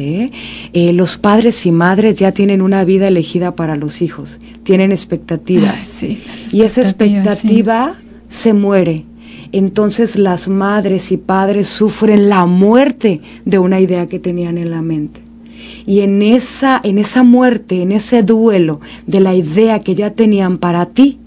H: los padres y madres ya tienen una vida elegida para los hijos, tienen expectativas. Sí, y esa expectativa se muere. Entonces las madres y padres sufren la muerte de una idea que tenían en la mente. Y en esa muerte, en ese duelo de la idea que ya tenían para ti,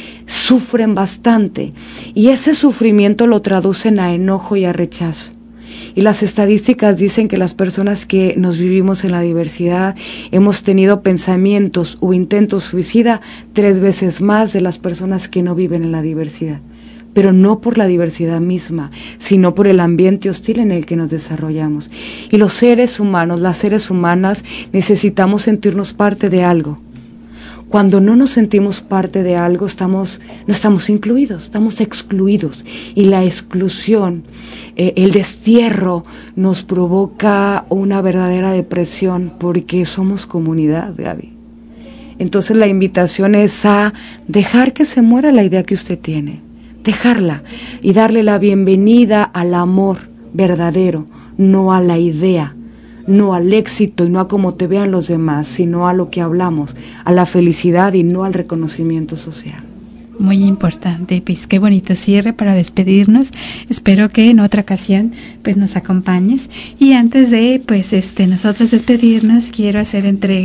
H: sufren bastante. Y ese sufrimiento lo traducen a enojo y a rechazo. Y las estadísticas dicen que las personas que nos vivimos en la diversidad hemos tenido pensamientos o intentos suicida 3 veces más de las personas que no viven en la diversidad. Pero no por la diversidad misma, sino por el ambiente hostil en el que nos desarrollamos. Y los seres humanos, las seres humanas, necesitamos sentirnos parte de algo. Cuando no nos sentimos parte de algo, no estamos incluidos, estamos excluidos. Y la exclusión, el destierro, nos provoca una verdadera depresión porque somos comunidad, Gaby. Entonces la invitación es a dejar que se muera la idea que usted tiene, dejarla y darle la bienvenida al amor verdadero, no a la idea, no al éxito y no a cómo te vean los demás, sino a lo que hablamos, a la felicidad y no al reconocimiento social.
G: Muy importante, pues qué bonito cierre para despedirnos. Espero que en otra ocasión pues nos acompañes. Y antes de nosotros despedirnos, quiero hacer entrega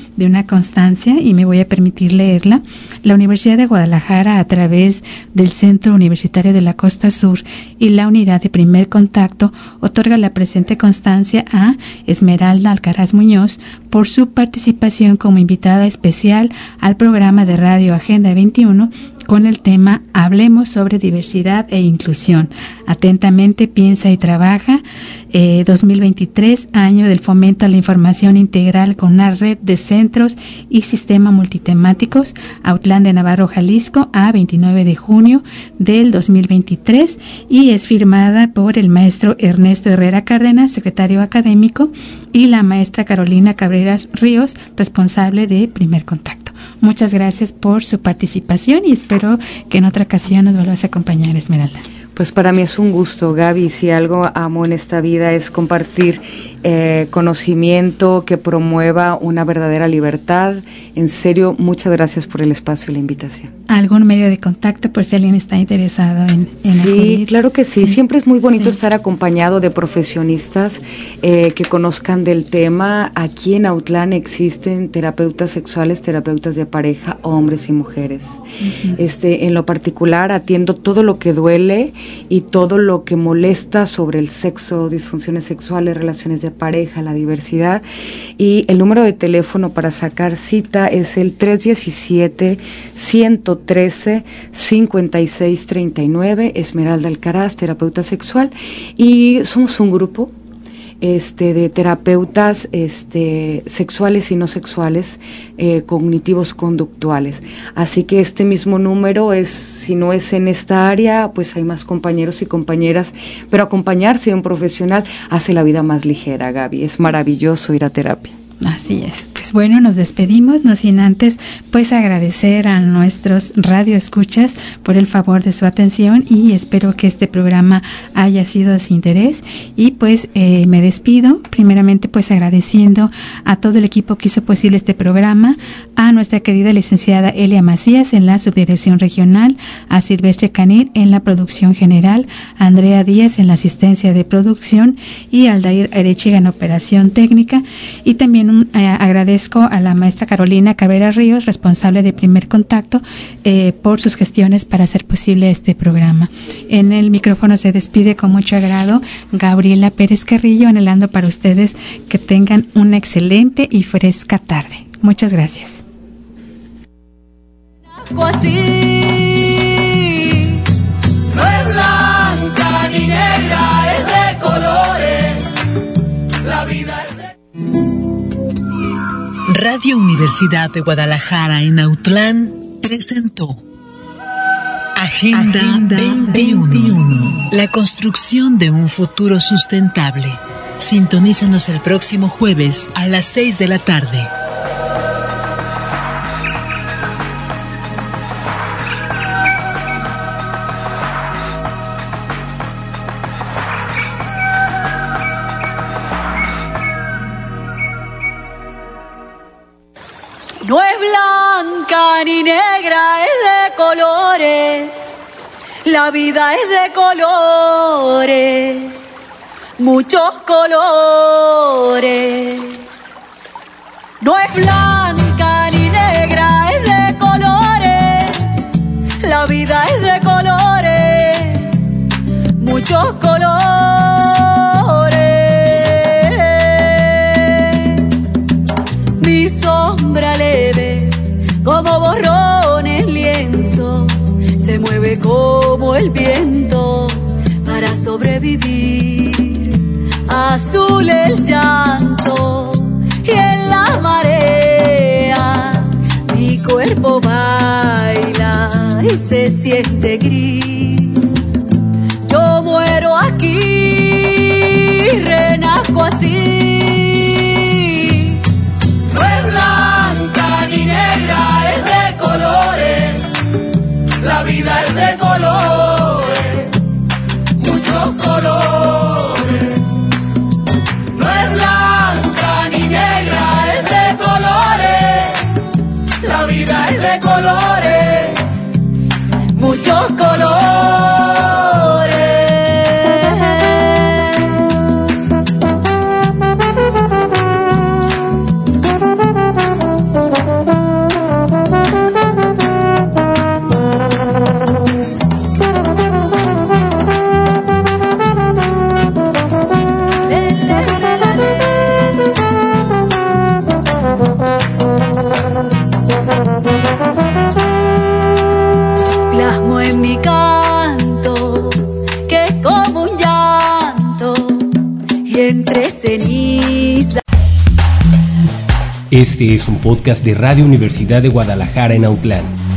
G: de una constancia y me voy a permitir leerla. La Universidad de Guadalajara, a través del Centro Universitario de la Costa Sur y la Unidad de Primer Contacto, otorga la presente constancia a Esmeralda Alcaraz Muñoz por su participación como invitada especial al programa de radio Agenda 21 con el tema Hablemos sobre diversidad e inclusión. Atentamente piensa y trabaja, 2023, año del fomento a la información integral con una red de centros y sistema multitemáticos, Autlán de Navarro, Jalisco, a 29 de junio del 2023, y es firmada por el maestro Ernesto Herrera Cárdenas, secretario académico, y la maestra Carolina Cabrera Ríos, responsable de Primer Contacto. Muchas gracias por su participación y espero que en otra ocasión nos vuelvas a acompañar, Esmeralda.
H: Pues para mí es un gusto, Gaby. Si algo amo en esta vida es compartir conocimiento que promueva una verdadera libertad. En serio, muchas gracias por el espacio y la invitación.
G: ¿Algún medio de contacto por si alguien está interesado en
H: sí,
G: acudir?
H: Claro que sí. Siempre es muy bonito estar acompañado de profesionistas que conozcan del tema. Aquí en Autlán existen terapeutas sexuales, terapeutas de pareja, hombres y mujeres. En lo particular atiendo todo lo que duele y todo lo que molesta sobre el sexo, disfunciones sexuales, relaciones de pareja, la diversidad, y el número de teléfono para sacar cita es el 317-113-5639, Esmeralda Alcaraz, terapeuta sexual, y somos un grupo de terapeutas sexuales y no sexuales, cognitivos conductuales. Así que este mismo número si no es en esta área, pues hay más compañeros y compañeras, pero acompañarse de un profesional hace la vida más ligera, Gaby. Es maravilloso ir a terapia.
G: Así es. Pues bueno, nos despedimos, no sin antes pues agradecer a nuestros radioescuchas por el favor de su atención, y espero que este programa haya sido de su interés, y pues me despido primeramente pues agradeciendo a todo el equipo que hizo posible este programa, a nuestra querida licenciada Elia Macías en la subdirección regional, a Silvestre Canir en la producción general, a Andrea Díaz en la asistencia de producción y a Aldair Arechiga en operación técnica, y también agradezco a la maestra Carolina Cabrera Ríos, responsable de Primer Contacto, por sus gestiones para hacer posible este programa. En el micrófono se despide con mucho agrado Gabriela Pérez Carrillo, anhelando para ustedes que tengan una excelente y fresca tarde. Muchas gracias.
D: Así, no es blanca ni negra, es de colores. La vida es de...
C: Radio Universidad de Guadalajara en Autlán presentó Agenda 21, la construcción de un futuro sustentable. Sintonízanos el próximo jueves a las 6 de la tarde.
D: No es blanca ni negra, es de colores. La vida es de colores, muchos colores. No es blanca ni negra, es de colores. La vida es de colores, muchos colores. Mi sombra leve, como borrón en lienzo, se mueve como el viento para sobrevivir. Azul el llanto y en la marea mi cuerpo baila y se siente gris. Yo muero aquí, renazco así. No es blanca ni negra, es de colores. La vida es de colores, muchos colores. No es blanca ni negra, es de colores. La vida es de colores, muchos colores.
O: entre ceniza.
A: Este es un podcast de Radio Universidad de Guadalajara en Autlán.